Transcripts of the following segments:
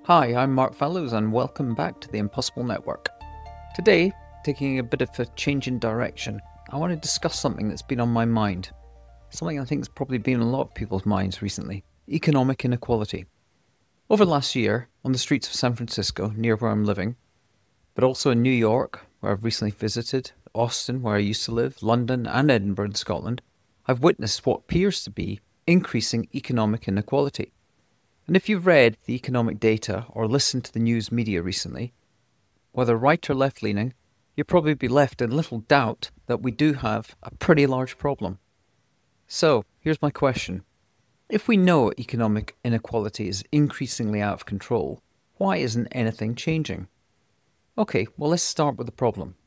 Hi, I'm Mark Fallows and welcome back to the Impossible Network. Today, taking a bit of a change in direction, I want to discuss something that's been on my mind. Something I think has probably been on a lot of people's minds recently. Economic inequality. Over the last year, on the streets of San Francisco, near where I'm living, but also in New York, where I've recently visited, Austin, where I used to live, London and Edinburgh in Scotland, I've witnessed what appears to be increasing economic inequality. And if you've read the economic data or listened to the news media recently, whether right or left-leaning, you'll probably be left in little doubt that we do have a pretty large problem. So, here's my question. If we know economic inequality is increasingly out of control, why isn't anything changing? Okay, well let's start with the problem.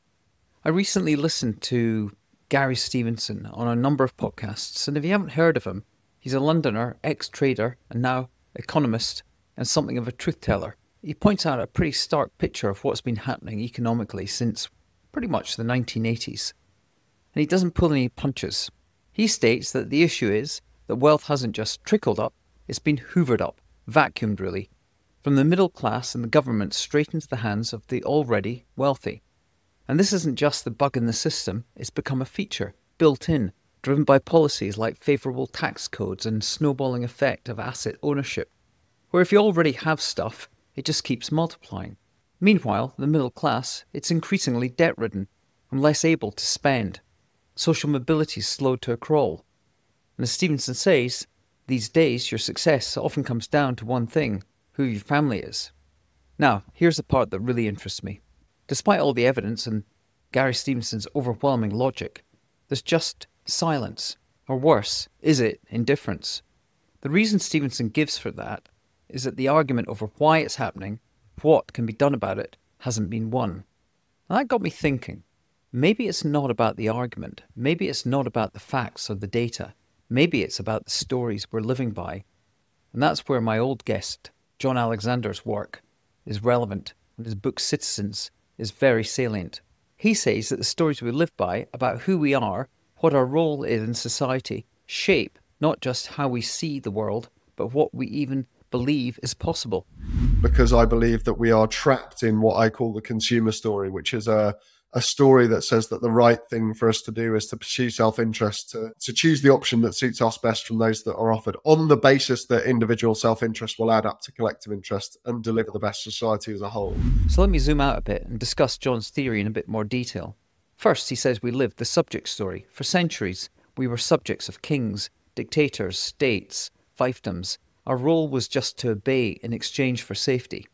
I recently listened to Gary Stevenson on a number of podcasts, and if you haven't heard of him, he's a Londoner, ex-trader, and now economist, and something of a truth-teller. He points out a pretty stark picture of what's been happening economically since pretty much the 1980s. And he doesn't pull any punches. He states that the issue is that wealth hasn't just trickled up, it's been hoovered up, vacuumed really, from the middle class and the government straight into the hands of the already wealthy. And this isn't just the bug in the system, it's become a feature, built in, driven by policies like favourable tax codes and snowballing effect of asset ownership, where if you already have stuff, it just keeps multiplying. Meanwhile, the middle class, it's increasingly debt-ridden and less able to spend. Social mobility is slowed to a crawl. And as Stevenson says, these days your success often comes down to one thing, who your family is. Now, here's the part that really interests me. Despite all the evidence and Gary Stevenson's overwhelming logic, there's just silence, or worse, is it indifference? The reason Stevenson gives for that is that the argument over why it's happening, what can be done about it, hasn't been won. And that got me thinking, maybe it's not about the argument, maybe it's not about the facts or the data, maybe it's about the stories we're living by. And that's where my old guest, John Alexander's work, is relevant, and his book Citizens is very salient. He says that the stories we live by about who we are, what our role is in society, shape not just how we see the world, but what we even believe is possible. Because I believe that we are trapped in what I call the consumer story, which is a story that says that the right thing for us to do is to pursue self-interest, to choose the option that suits us best from those that are offered, on the basis that individual self-interest will add up to collective interest and deliver the best society as a whole. So let me zoom out a bit and discuss John's theory in a bit more detail. First, he says we lived the subject story. For centuries, we were subjects of kings, dictators, states, fiefdoms. Our role was just to obey in exchange for safety.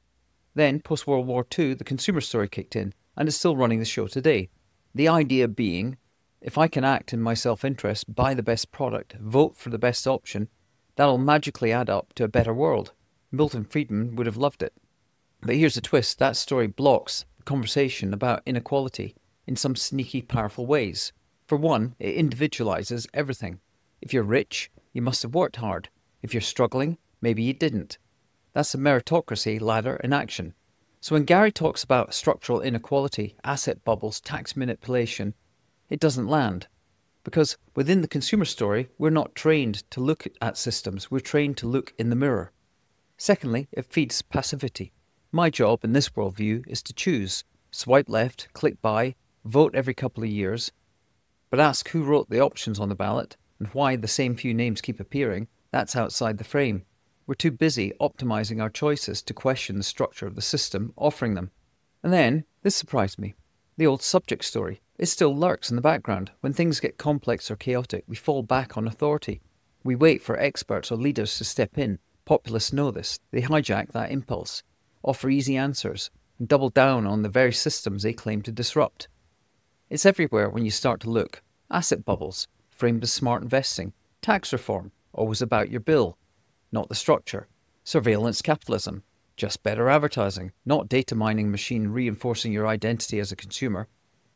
Then, post-World War II, the consumer story kicked in, and is still running the show today. The idea being, if I can act in my self-interest, buy the best product, vote for the best option, that'll magically add up to a better world. Milton Friedman would have loved it. But here's the twist, that story blocks the conversation about inequality in some sneaky, powerful ways. For one, it individualizes everything. If you're rich, you must have worked hard. If you're struggling, maybe you didn't. That's a meritocracy ladder in action. So when Gary talks about structural inequality, asset bubbles, tax manipulation, it doesn't land. Because within the consumer story, we're not trained to look at systems, we're trained to look in the mirror. Secondly, it feeds passivity. My job in this worldview is to choose. Swipe left, click buy, vote every couple of years, but ask who wrote the options on the ballot and why the same few names keep appearing, that's outside the frame. We're too busy optimizing our choices to question the structure of the system offering them. And then, this surprised me, the old subject story. It still lurks in the background. When things get complex or chaotic, we fall back on authority. We wait for experts or leaders to step in. Populists know this. They hijack that impulse, offer easy answers, and double down on the very systems they claim to disrupt. It's everywhere when you start to look. Asset bubbles, framed as smart investing. Tax reform, always about your bill, not the structure. Surveillance capitalism, just better advertising, not data mining machine reinforcing your identity as a consumer.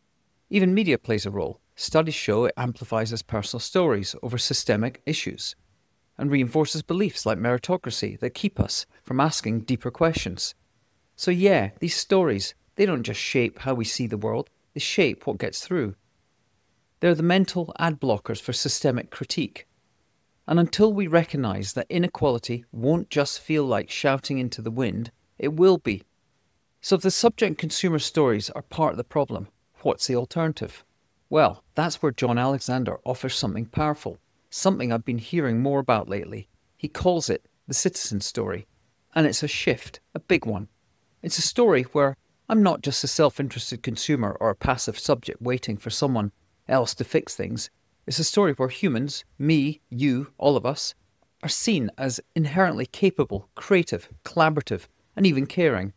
Even media plays a role. Studies show it amplifies as personal stories over systemic issues and reinforces beliefs like meritocracy that keep us from asking deeper questions. So yeah, these stories, they don't just shape how we see the world, they shape what gets through. They're the mental ad blockers for systemic critique. And until we recognise that inequality won't just feel like shouting into the wind, it will be. So if the subject consumer stories are part of the problem, what's the alternative? Well, that's where John Alexander offers something powerful, something I've been hearing more about lately. He calls it the citizen story. And it's a shift, a big one. It's a story where I'm not just a self-interested consumer or a passive subject waiting for someone else to fix things. It's a story where humans, me, you, all of us, are seen as inherently capable, creative, collaborative, and even caring.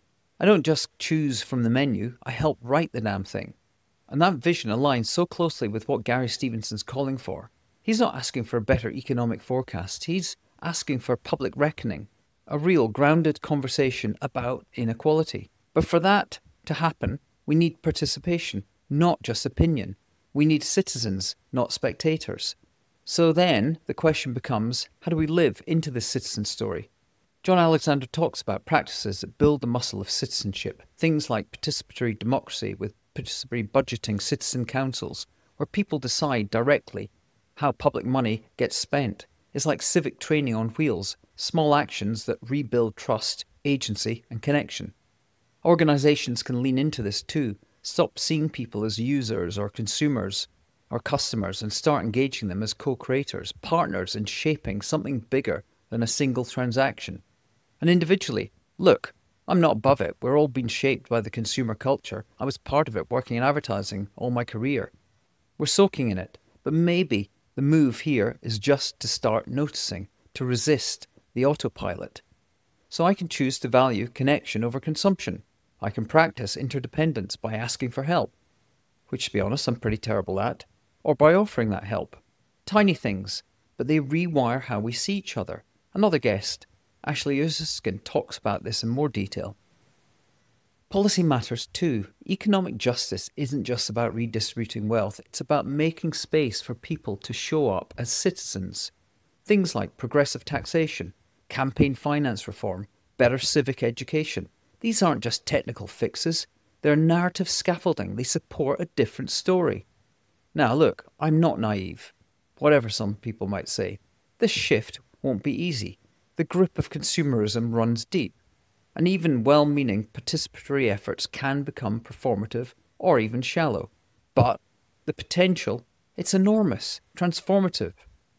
I don't just choose from the menu, I help write the damn thing. And that vision aligns so closely with what Gary Stevenson's calling for. He's not asking for a better economic forecast, he's asking for public reckoning, a real grounded conversation about inequality. But for that to happen, we need participation, not just opinion. We need citizens, not spectators. So then the question becomes, how do we live into this citizen story? John Alexander talks about practices that build the muscle of citizenship, things like participatory democracy with participatory budgeting citizen councils, where people decide directly how public money gets spent. It's like civic training on wheels, small actions that rebuild trust, agency, and connection. Organizations can lean into this too, stop seeing people as users or consumers or customers and start engaging them as co-creators, partners in shaping something bigger than a single transaction. And individually, look, I'm not above it. We're all being shaped by the consumer culture. I was part of it working in advertising all my career. We're soaking in it, but maybe the move here is just to start noticing, to resist the autopilot. So I can choose to value connection over consumption. I can practice interdependence by asking for help, which to be honest, I'm pretty terrible at, or by offering that help. Tiny things, but they rewire how we see each other. Another guest, Ashley Usiskin, talks about this in more detail. Policy matters too. Economic justice isn't just about redistributing wealth, it's about making space for people to show up as citizens. Things like progressive taxation, campaign finance reform, better civic education. These aren't just technical fixes, they're narrative scaffolding. They support a different story. Now look, I'm not naive, whatever some people might say. This shift won't be easy. The grip of consumerism runs deep, and even well-meaning participatory efforts can become performative or even shallow. But the potential, it's enormous, transformative.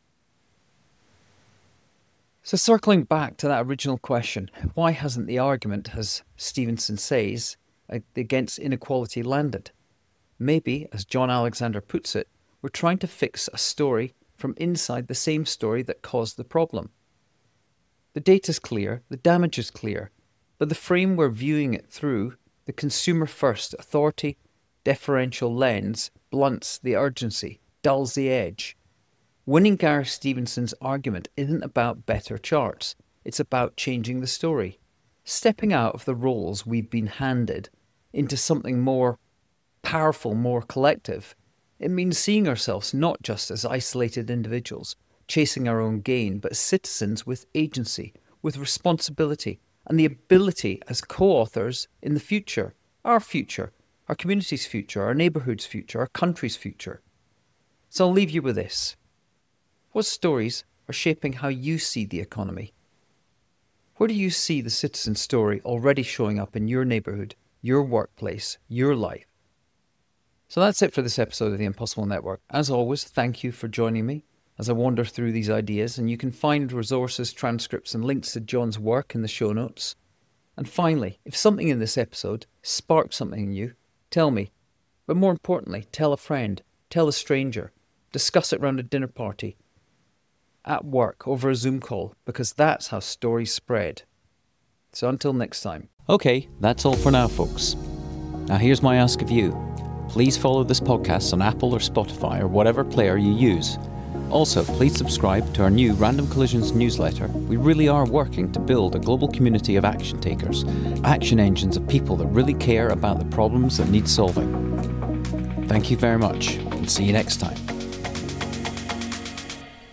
So circling back to that original question, why hasn't the argument, as Stevenson says, against inequality landed? Maybe, as John Alexander puts it, we're trying to fix a story from inside the same story that caused the problem. The data's clear, the damage is clear, but the frame we're viewing it through, the consumer-first, authority, deferential lens, blunts the urgency, dulls the edge. Winning Gary Stevenson's argument isn't about better charts, it's about changing the story, stepping out of the roles we've been handed into something more powerful, more collective. It means seeing ourselves not just as isolated individuals, chasing our own gain, but citizens with agency, with responsibility, and the ability as co-authors in the future, our community's future, our neighbourhood's future, our country's future. So I'll leave you with this. What stories are shaping how you see the economy? Where do you see the citizen story already showing up in your neighbourhood, your workplace, your life? So that's it for this episode of The Impossible Network. As always, thank you for joining me as I wander through these ideas, and you can find resources, transcripts, and links to John's work in the show notes. And finally, if something in this episode sparked something in you, tell me. But more importantly, tell a friend, tell a stranger, discuss it around a dinner party, at work, over a Zoom call, because that's how stories spread. So until next time. Okay, that's all for now, folks. Now here's my ask of you. Please follow this podcast on Apple or Spotify or whatever player you use. Also, please subscribe to our new Random Collisions newsletter. We really are working to build a global community of action takers, action engines of people that really care about the problems that need solving. Thank you very much, and see you next time.